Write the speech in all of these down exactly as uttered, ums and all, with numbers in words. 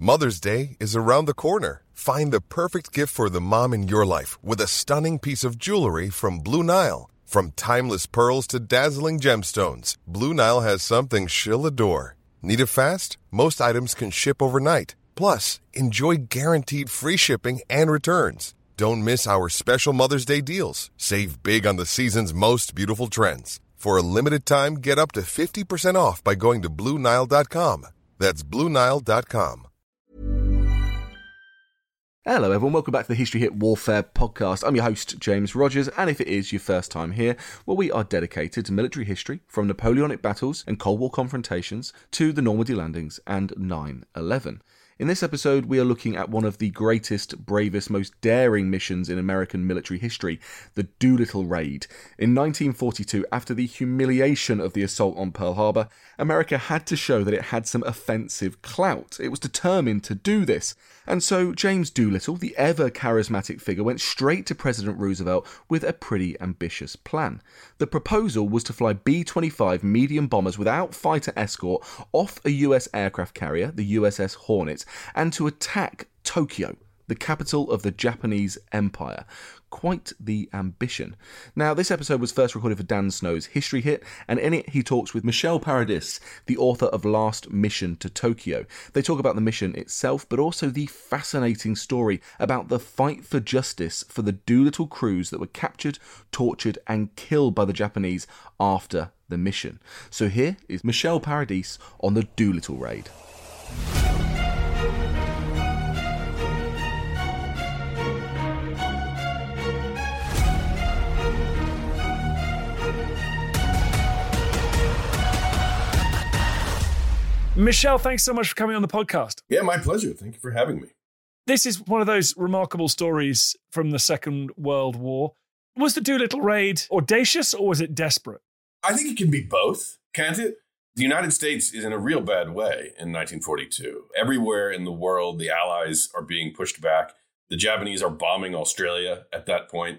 Mother's Day is around the corner. Find the perfect gift for the mom in your life with a stunning piece of jewelry from Blue Nile. From timeless pearls to dazzling gemstones, Blue Nile has something she'll adore. Need it fast? Most items can ship overnight. Plus, enjoy guaranteed free shipping and returns. Don't miss our special Mother's Day deals. Save big on the season's most beautiful trends. For a limited time, get up to fifty percent off by going to Blue Nile dot com. That's Blue Nile dot com. Hello everyone, welcome back to the History Hit Warfare podcast. I'm your host, James Rogers, and if it is your first time here, well, we are dedicated to military history, from Napoleonic battles and Cold War confrontations to the Normandy landings and nine eleven. In this episode, we are looking at one of the greatest, bravest, most daring missions in American military history, the Doolittle Raid. In nineteen forty-two, after the humiliation of the assault on Pearl Harbor, America had to show that it had some offensive clout. It was determined to do this. And so James Doolittle, the ever-charismatic figure, went straight to President Roosevelt with a pretty ambitious plan. The proposal was to fly B twenty-five medium bombers without fighter escort off a U S aircraft carrier, the U S S Hornet, and to attack Tokyo, the capital of the Japanese Empire. Quite the ambition. Now, this episode was first recorded for Dan Snow's History Hit, and in it he talks with Michel Paradis, the author of Last Mission to Tokyo. They talk about the mission itself, but also the fascinating story about the fight for justice for the Doolittle crews that were captured, tortured, and killed by the Japanese after the mission. So here is Michel Paradis on the Doolittle Raid. Michel, thanks so much for coming on the podcast. Yeah, my pleasure. Thank you for having me. This is one of those remarkable stories from the Second World War. Was the Doolittle Raid audacious or was it desperate? I think it can be both, can't it? The United States is in a real bad way in nineteen forty-two. Everywhere in the world, the Allies are being pushed back. The Japanese are bombing Australia at that point,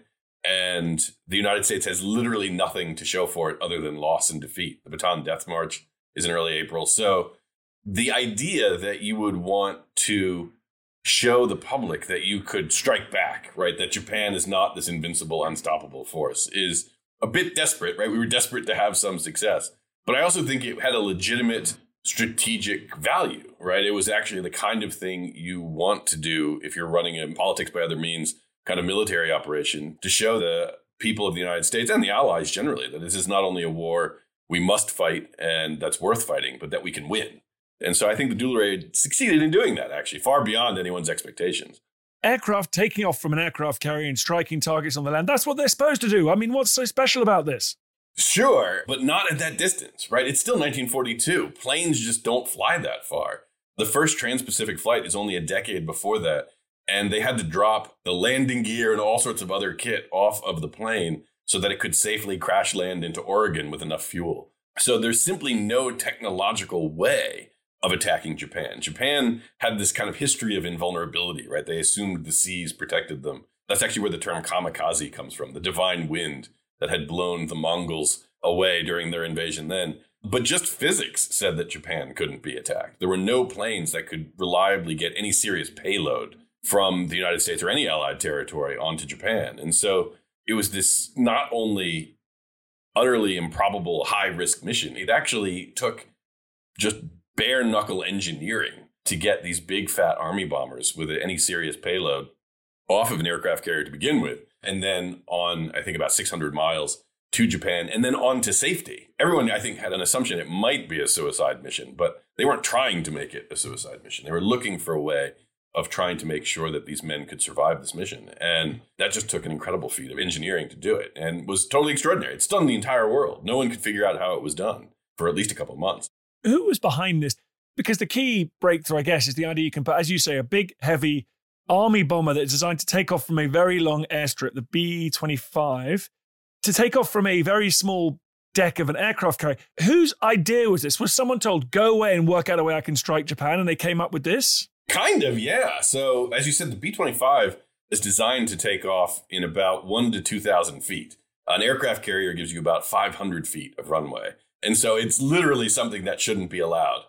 and the United States has literally nothing to show for it other than loss and defeat. The Bataan Death March is in early April. So the idea that you would want to show the public that you could strike back, right, that Japan is not this invincible, unstoppable force is a bit desperate, right? We were desperate to have some success. But I also think it had a legitimate strategic value, right? It was actually the kind of thing you want to do if you're running a politics by other means kind of military operation, to show the people of the United States and the Allies generally that this is not only a war we must fight and that's worth fighting, but that we can win. And so I think the Doolittle Raid succeeded in doing that, actually, far beyond anyone's expectations. Aircraft taking off from an aircraft carrier and striking targets on the land, that's what they're supposed to do. I mean, what's so special about this? Sure, but not at that distance, right? It's still nineteen forty-two. Planes just don't fly that far. The first trans-Pacific flight is only a decade before that, and they had to drop the landing gear and all sorts of other kit off of the plane so that it could safely crash land into Oregon with enough fuel. So there's simply no technological way of attacking Japan. Japan had this kind of history of invulnerability, right? They assumed the seas protected them. That's actually where the term kamikaze comes from, the divine wind that had blown the Mongols away during their invasion then. But just physics said that Japan couldn't be attacked. There were no planes that could reliably get any serious payload from the United States or any allied territory onto Japan. And so it was this not only utterly improbable high-risk mission, it actually took just bare-knuckle engineering to get these big, fat army bombers with any serious payload off of an aircraft carrier to begin with, and then on, I think, about six hundred miles to Japan, and then on to safety. Everyone, I think, had an assumption it might be a suicide mission, but they weren't trying to make it a suicide mission. They were looking for a way of trying to make sure that these men could survive this mission. And that just took an incredible feat of engineering to do it and was totally extraordinary. It stunned the entire world. No one could figure out how it was done for at least a couple of months. Who was behind this? Because the key breakthrough, I guess, is the idea you can put, as you say, a big, heavy army bomber that's designed to take off from a very long airstrip, the B twenty-five, to take off from a very small deck of an aircraft carrier. Whose idea was this? Was someone told, go away and work out a way I can strike Japan, and they came up with this? Kind of, yeah. So, as you said, the B twenty-five is designed to take off in about one to two thousand feet. An aircraft carrier gives you about five hundred feet of runway. And so it's literally something that shouldn't be allowed.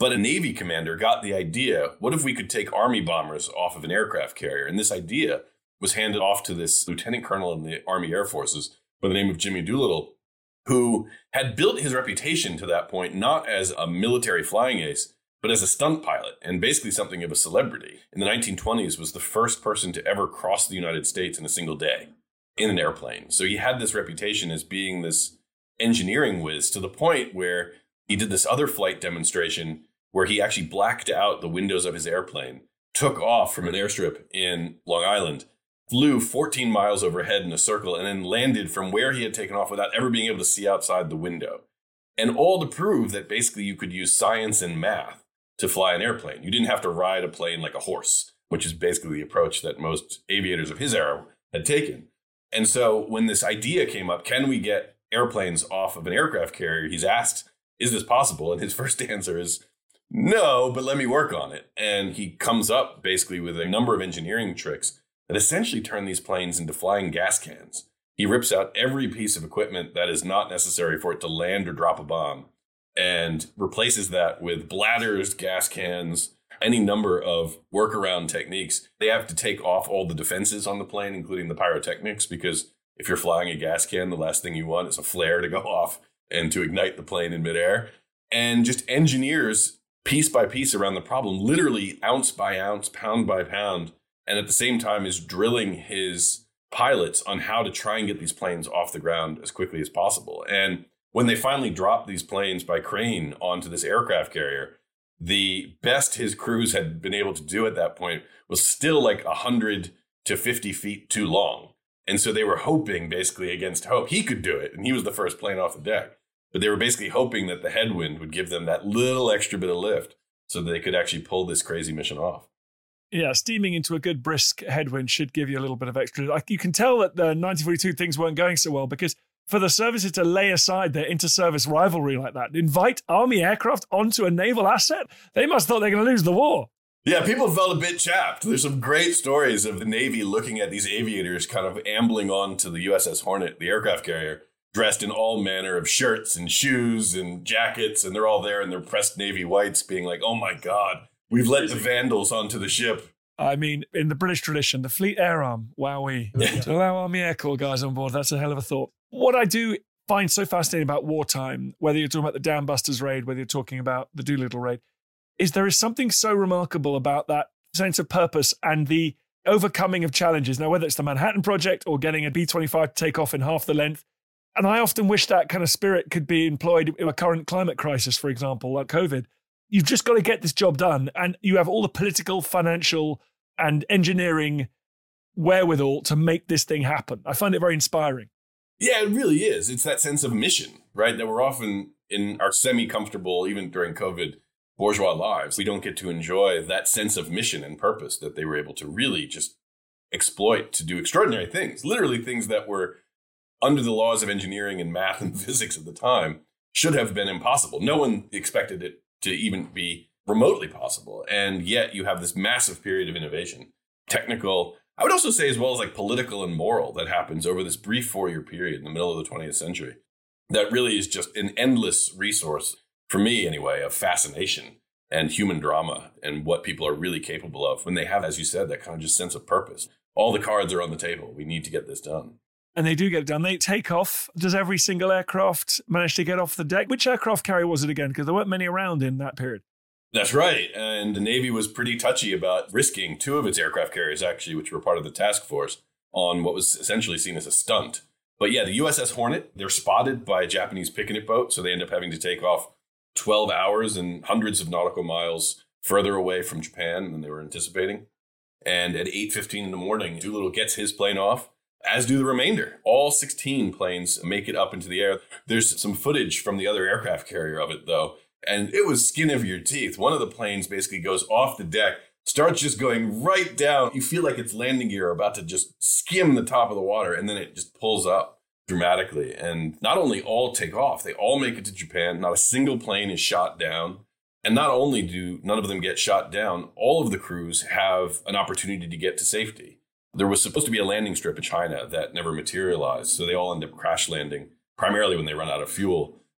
But a Navy commander got the idea, what if we could take Army bombers off of an aircraft carrier? And this idea was handed off to this lieutenant colonel in the Army Air Forces by the name of Jimmy Doolittle, who had built his reputation to that point not as a military flying ace, but as a stunt pilot and basically something of a celebrity. In the nineteen twenties, was the first person to ever cross the United States in a single day in an airplane. So he had this reputation as being this engineering whiz, to the point where he did this other flight demonstration where he actually blacked out the windows of his airplane, took off from an airstrip in Long Island, flew fourteen miles overhead in a circle, and then landed from where he had taken off without ever being able to see outside the window. And all to prove that basically you could use science and math to fly an airplane. You didn't have to ride a plane like a horse, which is basically the approach that most aviators of his era had taken. And so when this idea came up, can we get airplanes off of an aircraft carrier? He's asked, is this possible? And his first answer is, no, but let me work on it. And he comes up basically with a number of engineering tricks that essentially turn these planes into flying gas cans. He rips out every piece of equipment that is not necessary for it to land or drop a bomb and replaces that with bladders, gas cans, any number of workaround techniques. They have to take off all the defenses on the plane, including the pyrotechnics, because if you're flying a gas can, the last thing you want is a flare to go off and to ignite the plane in midair. And just engineers piece by piece around the problem, literally ounce by ounce, pound by pound, and at the same time is drilling his pilots on how to try and get these planes off the ground as quickly as possible. And when they finally dropped these planes by crane onto this aircraft carrier, the best his crews had been able to do at that point was still like one hundred to fifty feet too long. And so they were hoping, basically against hope, he could do it. And he was the first plane off the deck. But they were basically hoping that the headwind would give them that little extra bit of lift so that they could actually pull this crazy mission off. Yeah, steaming into a good brisk headwind should give you a little bit of extra. Like, you can tell that the nineteen forty-two things weren't going so well, because for the services to lay aside their inter-service rivalry like that, invite Army aircraft onto a naval asset, they must have thought they were going to lose the war. Yeah, people felt a bit chapped. There's some great stories of the Navy looking at these aviators kind of ambling on to the U S S Hornet, the aircraft carrier, dressed in all manner of shirts and shoes and jackets, and they're all there in their pressed navy whites being like, oh my God, we've let the Vandals onto the ship. I mean, in the British tradition, the Fleet Air Arm, wowee. Yeah. To allow Army Air Corps guys on board, that's a hell of a thought. What I do find so fascinating about wartime, whether you're talking about the Dam Busters raid, whether you're talking about the Doolittle raid, is there is something so remarkable about that sense of purpose and the overcoming of challenges. Now, whether it's the Manhattan Project or getting a B twenty-five to take off in half the length, and I often wish that kind of spirit could be employed in a current climate crisis, for example, like COVID. You've just got to get this job done, and you have all the political, financial, and engineering wherewithal to make this thing happen. I find it very inspiring. Yeah, it really is. It's that sense of mission, right? That we're often in our semi-comfortable, even during COVID, bourgeois lives. We don't get to enjoy that sense of mission and purpose that they were able to really just exploit to do extraordinary things, literally things that were under the laws of engineering and math and physics at the time should have been impossible. No one expected it to even be remotely possible. And yet you have this massive period of innovation, technical, I would also say as well as like political and moral, that happens over this brief four-year period in the middle of the twentieth century. That really is just an endless resource, for me anyway, of fascination and human drama and what people are really capable of when they have, as you said, that kind of just sense of purpose. All the cards are on the table. We need to get this done. And they do get it done. They take off. Does every single aircraft manage to get off the deck? Which aircraft carrier was it again? Because there weren't many around in that period. That's right. And the Navy was pretty touchy about risking two of its aircraft carriers, actually, which were part of the task force, on what was essentially seen as a stunt. But yeah, the U S S Hornet, they're spotted by a Japanese picnic boat, so they end up having to take off twelve hours and hundreds of nautical miles further away from Japan than they were anticipating. And at eight fifteen in the morning, Doolittle gets his plane off, as do the remainder. All sixteen planes make it up into the air. There's some footage from the other aircraft carrier of it, though, and it was skin of your teeth. One of the planes basically goes off the deck, starts just going right down. You feel like its landing gear are about to just skim the top of the water, and then it just pulls up dramatically. And not only all take off, they all make it to Japan. Not a single plane is shot down. And not only do none of them get shot down, all of the crews have an opportunity to get to safety. There was supposed to be a landing strip in China that never materialized, so they all end up crash landing, primarily when they run out of fuel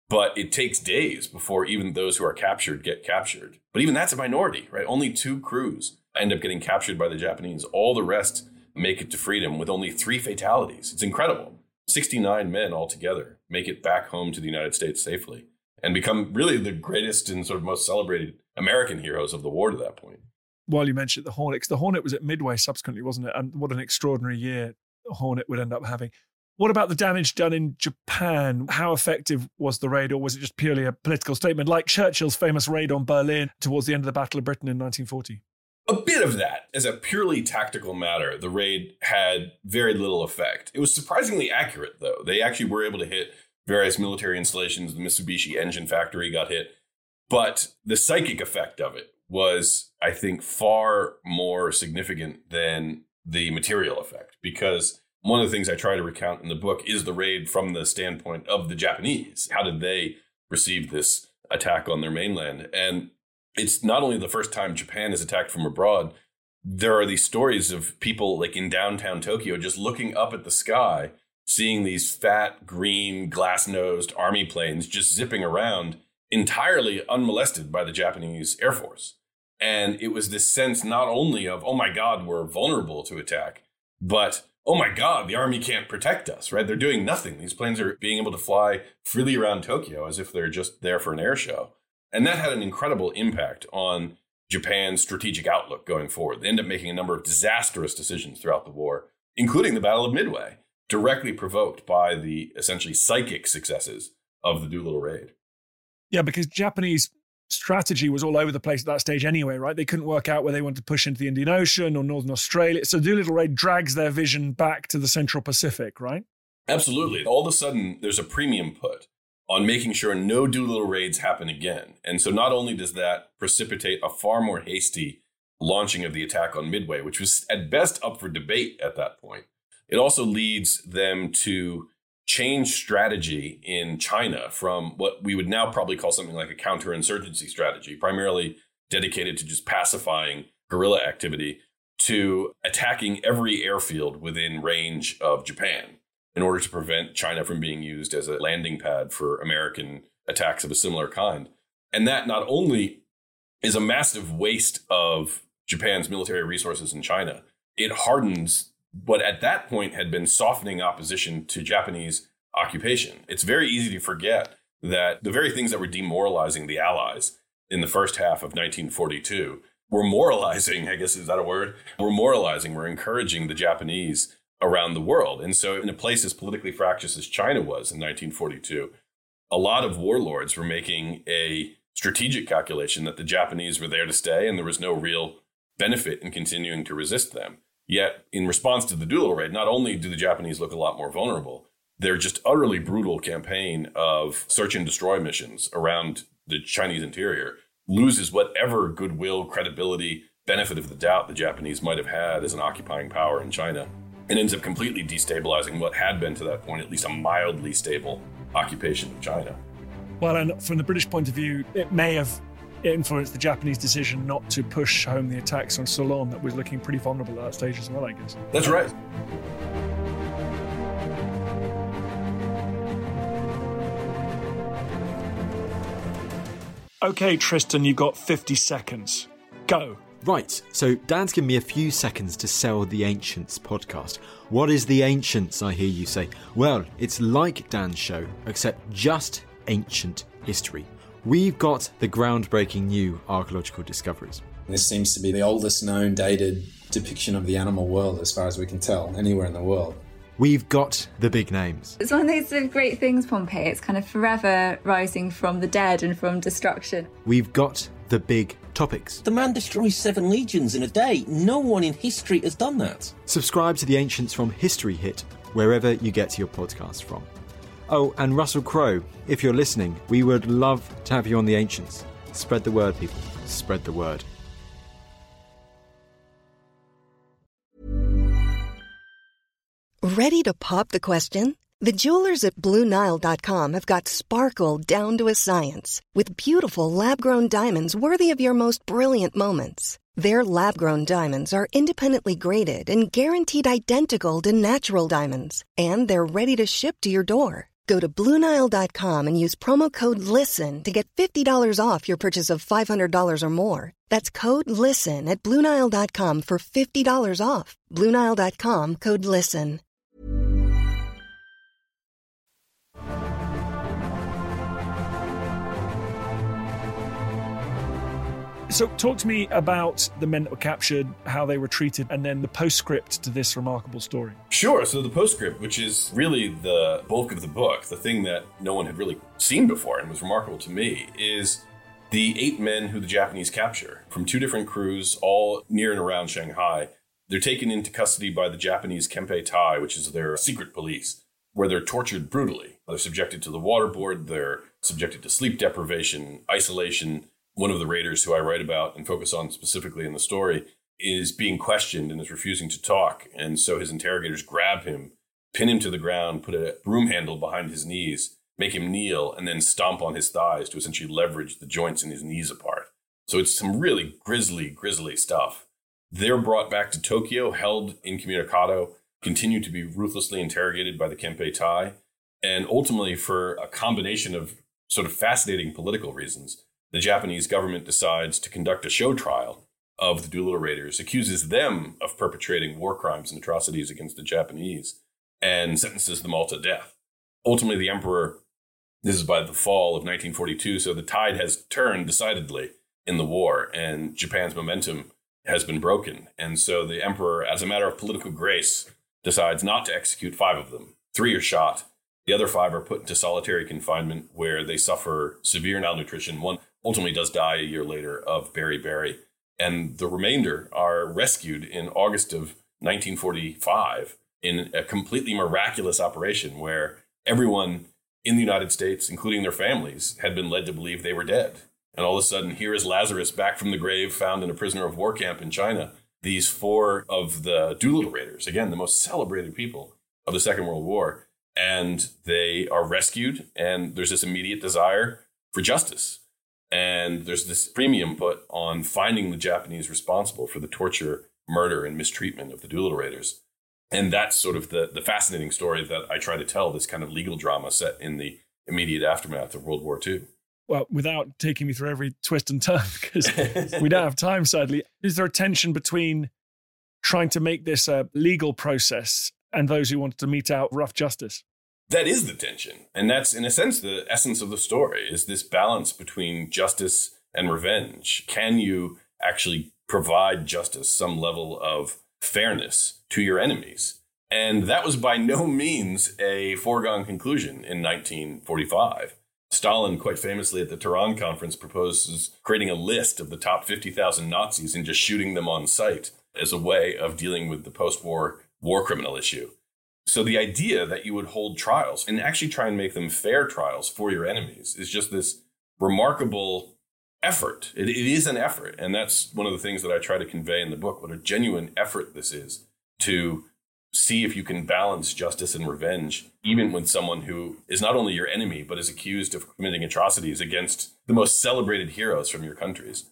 But it takes days before even those who are captured get captured. But even that's a minority, right? Only two crews end up getting captured by the Japanese. All the rest make it to freedom with only three fatalities. It's incredible. sixty-nine men altogether make it back home to the United States safely and become really the greatest and sort of most celebrated American heroes of the war to that point. While you mentioned the Hornet, 'cause the Hornet was at Midway subsequently, wasn't it? And what an extraordinary year Hornet would end up having. What about the damage done in Japan? How effective was the raid, or was it just purely a political statement, like Churchill's famous raid on Berlin towards the end of the Battle of Britain in nineteen forty? A bit of that. As a purely tactical matter, the raid had very little effect. It was surprisingly accurate, though. They actually were able to hit various military installations. The Mitsubishi engine factory got hit. But the psychic effect of it was, I think, far more significant than the material effect, because one of the things I try to recount in the book is the raid from the standpoint of the Japanese. How did they receive this attack on their mainland? And it's not only the first time Japan is attacked from abroad. There are these stories of people like in downtown Tokyo just looking up at the sky, seeing these fat, green, glass-nosed army planes just zipping around entirely unmolested by the Japanese Air Force. And it was this sense not only of, oh my God, we're vulnerable to attack, but oh my God, the army can't protect us, right? They're doing nothing. These planes are being able to fly freely around Tokyo as if they're just there for an air show. And that had an incredible impact on Japan's strategic outlook going forward. They ended up making a number of disastrous decisions throughout the war, including the Battle of Midway, directly provoked by the essentially psychic successes of the Doolittle raid. Yeah, because Japanese strategy was all over the place at that stage anyway, right? They couldn't work out where they wanted to push into the Indian Ocean or Northern Australia. So Doolittle raid drags their vision back to the Central Pacific, right? Absolutely. All of a sudden, there's a premium put on making sure no Doolittle raids happen again. And so not only does that precipitate a far more hasty launching of the attack on Midway, which was at best up for debate at that point, it also leads them to change strategy in China from what we would now probably call something like a counterinsurgency strategy, primarily dedicated to just pacifying guerrilla activity, to attacking every airfield within range of Japan in order to prevent China from being used as a landing pad for American attacks of a similar kind. And that not only is a massive waste of Japan's military resources in China, it hardens what at that point had been softening opposition to Japanese occupation. It's very easy to forget that the very things that were demoralizing the Allies in the first half of nineteen forty-two were moralizing, I guess, is that a word? Were moralizing, were encouraging the Japanese around the world. And so in a place as politically fractious as China was in nineteen forty-two, a lot of warlords were making a strategic calculation that the Japanese were there to stay and there was no real benefit in continuing to resist them. Yet, in response to the Doolittle raid, not only do the Japanese look a lot more vulnerable, their just utterly brutal campaign of search and destroy missions around the Chinese interior loses whatever goodwill, credibility, benefit of the doubt the Japanese might have had as an occupying power in China, and ends up completely destabilizing what had been to that point at least a mildly stable occupation of China. Well, and from the British point of view, it may have influenced the Japanese decision not to push home the attacks on Ceylon that was looking pretty vulnerable at that stage as well, I guess. That's right. Okay, Tristan, you've got fifty seconds. Go. Right, so Dan's given me a few seconds to sell the Ancients podcast. What is the Ancients, I hear you say? Well, it's like Dan's show, except just ancient history. We've got the groundbreaking new archaeological discoveries. This seems to be the oldest known dated depiction of the animal world, as far as we can tell, anywhere in the world. We've got the big names. It's one of those sort of great things, Pompeii. It's kind of forever rising from the dead and from destruction. We've got the big topics. The man destroys seven legions in a day. No one in history has done that. Subscribe to the Ancients from History Hit, wherever you get your podcasts from. Oh, and Russell Crowe, if you're listening, we would love to have you on the Ancients. Spread the word, people. Spread the word. Ready to pop the question? The jewelers at Blue Nile dot com have got sparkle down to a science with beautiful lab-grown diamonds worthy of your most brilliant moments. Their lab-grown diamonds are independently graded and guaranteed identical to natural diamonds, and they're ready to ship to your door. Go to Blue Nile dot com and use promo code LISTEN to get fifty dollars off your purchase of five hundred dollars or more. That's code LISTEN at Blue Nile dot com for fifty dollars off. Blue Nile dot com, code LISTEN. So talk to me about the men that were captured, how they were treated, and then the postscript to this remarkable story. Sure. So the postscript, which is really the bulk of the book, the thing that no one had really seen before and was remarkable to me, is the eight men who the Japanese capture from two different crews, all near and around Shanghai. They're taken into custody by the Japanese Kempei Tai, which is their secret police, where they're tortured brutally. They're subjected to the waterboard, they're subjected to sleep deprivation, isolation. One of the raiders who I write about and focus on specifically in the story is being questioned and is refusing to talk. And so his interrogators grab him, pin him to the ground, put a broom handle behind his knees, make him kneel, and then stomp on his thighs to essentially leverage the joints in his knees apart. So it's some really grisly, grisly stuff. They're brought back to Tokyo, held incommunicado, continue to be ruthlessly interrogated by the Kempei Tai. And ultimately, for a combination of sort of fascinating political reasons, the Japanese government decides to conduct a show trial of the Doolittle Raiders, accuses them of perpetrating war crimes and atrocities against the Japanese, and sentences them all to death. Ultimately, the emperor, this is by the fall of nineteen forty-two, so the tide has turned decidedly in the war, and Japan's momentum has been broken. And so the emperor, as a matter of political grace, decides not to execute five of them. Three are shot. The other five are put into solitary confinement where they suffer severe malnutrition. One ultimately does die a year later of beriberi. And the remainder are rescued in August of nineteen forty-five in a completely miraculous operation where everyone in the United States, including their families, had been led to believe they were dead. And all of a sudden, here is Lazarus back from the grave, found in a prisoner of war camp in China. These four of the Doolittle Raiders, again, the most celebrated people of the Second World War, and they are rescued, and there's this immediate desire for justice. And there's this premium put on finding the Japanese responsible for the torture, murder, and mistreatment of the Doolittle Raiders. And that's sort of the, the fascinating story that I try to tell, this kind of legal drama set in the immediate aftermath of World War Two. Well, without taking me through every twist and turn, because we don't have time, sadly, is there a tension between trying to make this a legal process and those who wanted to mete out rough justice? That is the tension. And that's, in a sense, the essence of the story, is this balance between justice and revenge. Can you actually provide justice, some level of fairness to your enemies? And that was by no means a foregone conclusion in nineteen forty-five. Stalin, quite famously at the Tehran conference, proposes creating a list of the top fifty thousand Nazis and just shooting them on sight as a way of dealing with the post-war war criminal issue. So the idea that you would hold trials and actually try and make them fair trials for your enemies is just this remarkable effort. It, it is an effort. And that's one of the things that I try to convey in the book, what a genuine effort this is to see if you can balance justice and revenge, even with someone who is not only your enemy, but is accused of committing atrocities against the most celebrated heroes from your countries.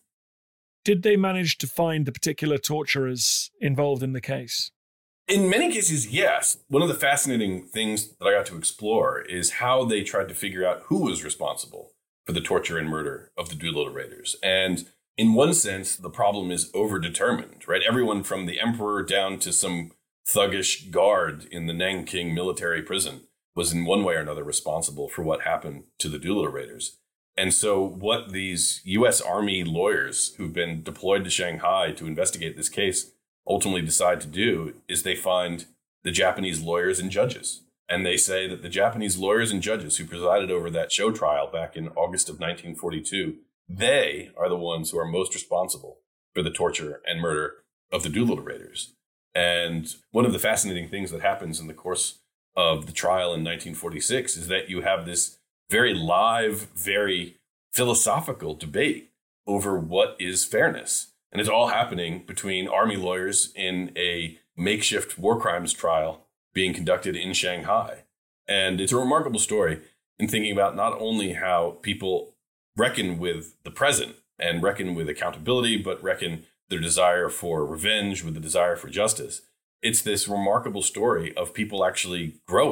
Did they manage to find the particular torturers involved in the case? In many cases, yes. One of the fascinating things that I got to explore is how they tried to figure out who was responsible for the torture and murder of the Doolittle Raiders. And in one sense, the problem is overdetermined, right? Everyone from the emperor down to some thuggish guard in the Nanking military prison was in one way or another responsible for what happened to the Doolittle Raiders. And so what these U S Army lawyers who've been deployed to Shanghai to investigate this case ultimately decide to do is they find the Japanese lawyers and judges. And they say that the Japanese lawyers and judges who presided over that show trial back in August of nineteen forty-two, they are the ones who are most responsible for the torture and murder of the Doolittle Raiders. And one of the fascinating things that happens in the course of the trial in nineteen forty-six is that you have this very live, very philosophical debate over what is fairness. And it's all happening between army lawyers in a makeshift war crimes trial being conducted in Shanghai. And it's a remarkable story in thinking about not only how people reckon with the present and reckon with accountability, but reckon their desire for revenge with the desire for justice. It's this remarkable story of people actually growing,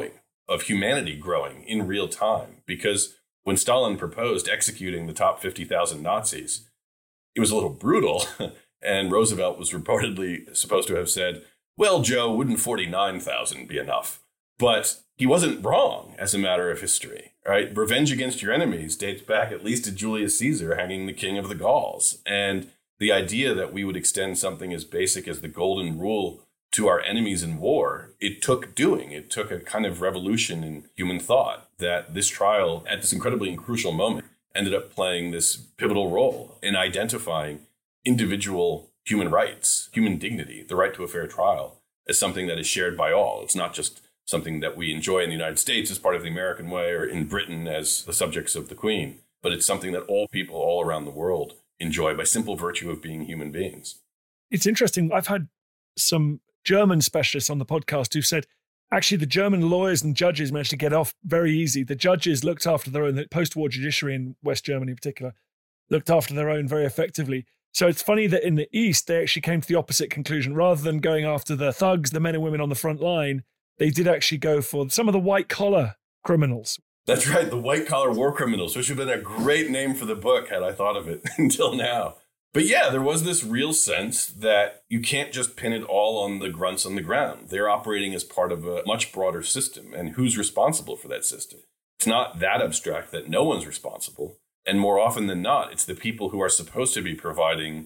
of humanity growing in real time. Because when Stalin proposed executing the top fifty thousand Nazis, it was a little brutal. And Roosevelt was reportedly supposed to have said, well, Joe, wouldn't forty-nine thousand be enough? But he wasn't wrong as a matter of history, right? Revenge against your enemies dates back at least to Julius Caesar hanging the king of the Gauls. And the idea that we would extend something as basic as the golden rule to our enemies in war, it took doing. It took a kind of revolution in human thought that this trial, at this incredibly crucial moment, ended up playing this pivotal role in identifying individual human rights, human dignity, the right to a fair trial, as something that is shared by all. It's not just something that we enjoy in the United States as part of the American way or in Britain as the subjects of the Queen, but it's something that all people all around the world enjoy by simple virtue of being human beings. It's interesting. I've had some German specialists on the podcast who said, actually, the German lawyers and judges managed to get off very easy. The judges looked after their own, the post-war judiciary in West Germany in particular, looked after their own very effectively. So it's funny that in the East, they actually came to the opposite conclusion. Rather than going after the thugs, the men and women on the front line, they did actually go for some of the white-collar criminals. That's right, the white-collar war criminals, which would have been a great name for the book had I thought of it until now. But yeah, there was this real sense that you can't just pin it all on the grunts on the ground. They're operating as part of a much broader system, and who's responsible for that system? It's not that abstract that no one's responsible. And more often than not, it's the people who are supposed to be providing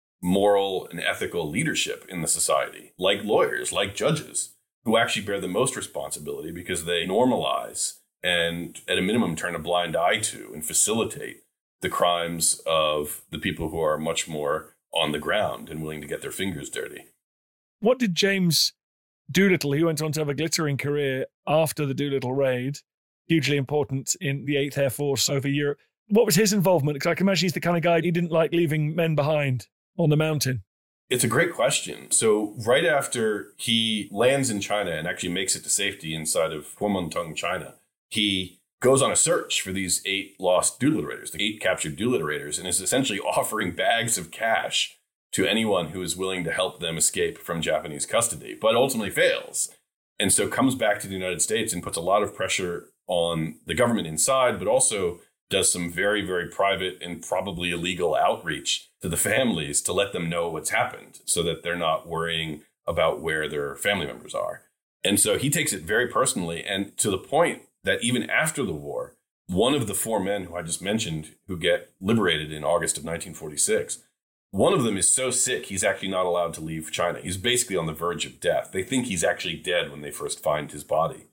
moral and ethical leadership in the society, like lawyers, like judges, who actually bear the most responsibility because they normalize and, at a minimum, turn a blind eye to and facilitate the crimes of the people who are much more on the ground and willing to get their fingers dirty. What did James Doolittle, he went on to have a glittering career after the Doolittle raid, hugely important in the eighth Air Force over Europe. What was his involvement? Because I can imagine he's the kind of guy, he didn't like leaving men behind on the mountain. It's a great question. So right after he lands in China and actually makes it to safety inside of Kuomintang, China, he goes on a search for these eight lost Doolittle raiders, the eight captured Doolittle raiders, and is essentially offering bags of cash to anyone who is willing to help them escape from Japanese custody, but ultimately fails. And so comes back to the United States and puts a lot of pressure on the government inside, but also does some very, very private and probably illegal outreach to the families to let them know what's happened so that they're not worrying about where their family members are. And so he takes it very personally, and to the point that even after the war, one of the four men who I just mentioned who get liberated in August of nineteen forty-six, one of them is so sick he's actually not allowed to leave China. He's basically on the verge of death. They think he's actually dead when they first find his body.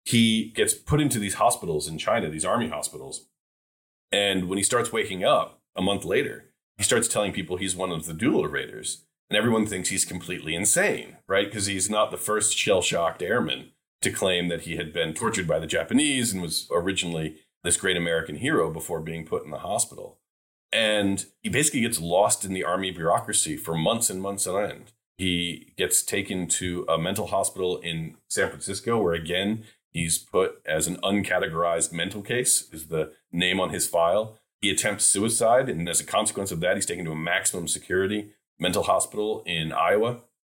He gets put into these hospitals in China, these army hospitals. And when he starts waking up a month later, he starts telling people he's one of the Doolittle raiders. And everyone thinks he's completely insane, right? Because he's not the first shell-shocked airman to claim that he had been tortured by the Japanese and was originally this great American hero before being put in the hospital. And he basically gets lost in the army bureaucracy for months and months on end. He gets taken to a mental hospital in San Francisco, where again, he's put as an uncategorized mental case, is the name on his file. He attempts suicide, and as a consequence of that, he's taken to a maximum security mental hospital in Iowa.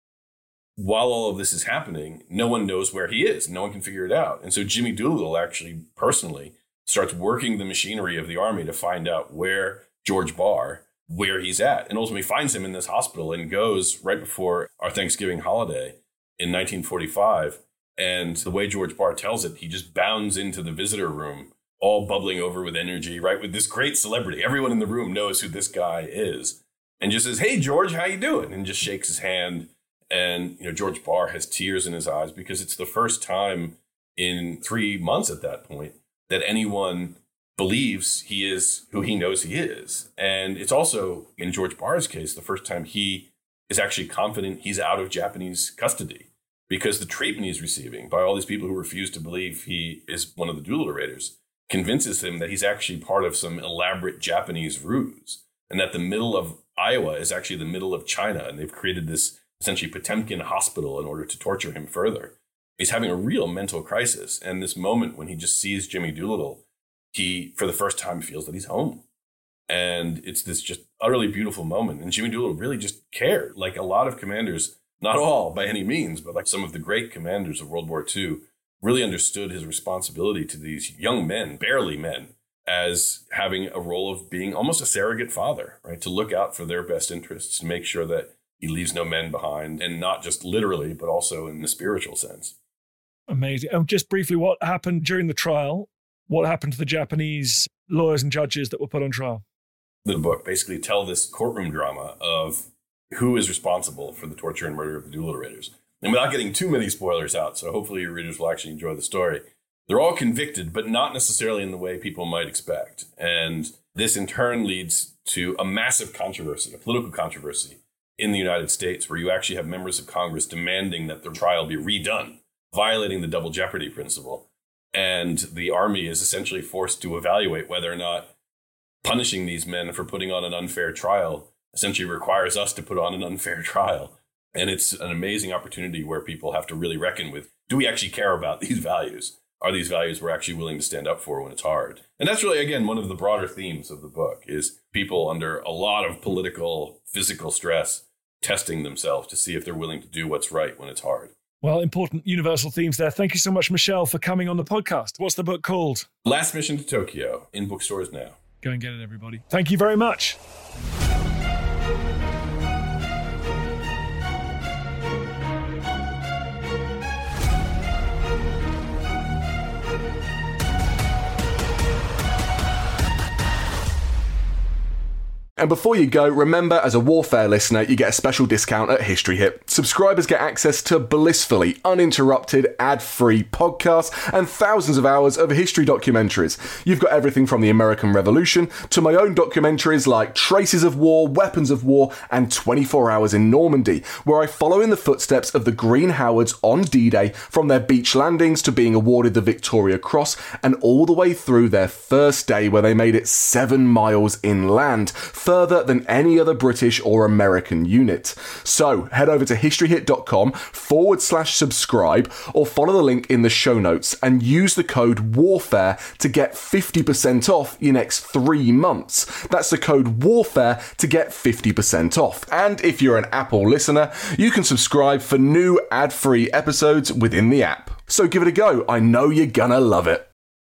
While all of this is happening, no one knows where he is. No one can figure it out. And so Jimmy Doolittle actually personally starts working the machinery of the army to find out where George Barr, where he's at, and ultimately finds him in this hospital and goes right before our Thanksgiving holiday in nineteen forty-five. And the way George Barr tells it, he just bounds into the visitor room, all bubbling over with energy, right? With this great celebrity. Everyone in the room knows who this guy is. And just says, "Hey, George, how you doing?" And just shakes his hand. And, you know, George Barr has tears in his eyes because it's the first time in three months at that point that anyone believes he is who he knows he is. And it's also, in George Barr's case, the first time he is actually confident he's out of Japanese custody, because the treatment he's receiving by all these people who refuse to believe he is one of the Doolittle raiders convinces him that he's actually part of some elaborate Japanese ruse, and that the middle of Iowa is actually the middle of China, and they've created this essentially Potemkin hospital in order to torture him further. He's having a real mental crisis, and this moment when he just sees Jimmy Doolittle, he, for the first time, feels that he's home. And it's this just utterly beautiful moment, and Jimmy Doolittle really just cared, like a lot of commanders, not all by any means, but like some of the great commanders of World War Two really understood his responsibility to these young men, barely men, as having a role of being almost a surrogate father, right? To look out for their best interests, to make sure that he leaves no men behind, and not just literally, but also in the spiritual sense. Amazing. And just briefly, what happened during the trial? What happened to the Japanese lawyers and judges that were put on trial? The book basically tell this courtroom drama of who is responsible for the torture and murder of the dual raiders. And without getting too many spoilers out, so hopefully your readers will actually enjoy the story, they're all convicted, but not necessarily in the way people might expect. And this in turn leads to a massive controversy, a political controversy in the United States, where you actually have members of Congress demanding that the trial be redone, violating the double jeopardy principle. And the army is essentially forced to evaluate whether or not punishing these men for putting on an unfair trial essentially requires us to put on an unfair trial. And it's an amazing opportunity where people have to really reckon with, do we actually care about these values? Are these values we're actually willing to stand up for when it's hard? And that's really, again, one of the broader themes of the book is people under a lot of political, physical stress testing themselves to see if they're willing to do what's right when it's hard. Well, important universal themes there. Thank you so much, Michelle, for coming on the podcast. What's the book called? Last Mission to Tokyo, in bookstores now. Go and get it, everybody. Thank you very much. And before you go, remember, as a Warfare listener, you get a special discount at History Hit. Subscribers get access to blissfully uninterrupted, ad-free podcasts and thousands of hours of history documentaries. You've got everything from the American Revolution to my own documentaries like Traces of War, Weapons of War, and twenty-four hours in Normandy, where I follow in the footsteps of the Green Howards on D-Day, from their beach landings to being awarded the Victoria Cross, and all the way through their first day where they made it seven miles inland, further than any other British or American unit. So head over to historyhit.com forward slash subscribe or follow the link in the show notes and use the code WARFARE to get fifty percent off your next three months. That's the code WARFARE to get fifty percent off. And if you're an Apple listener, you can subscribe for new ad-free episodes within the app. So give it a go. I know you're gonna love it.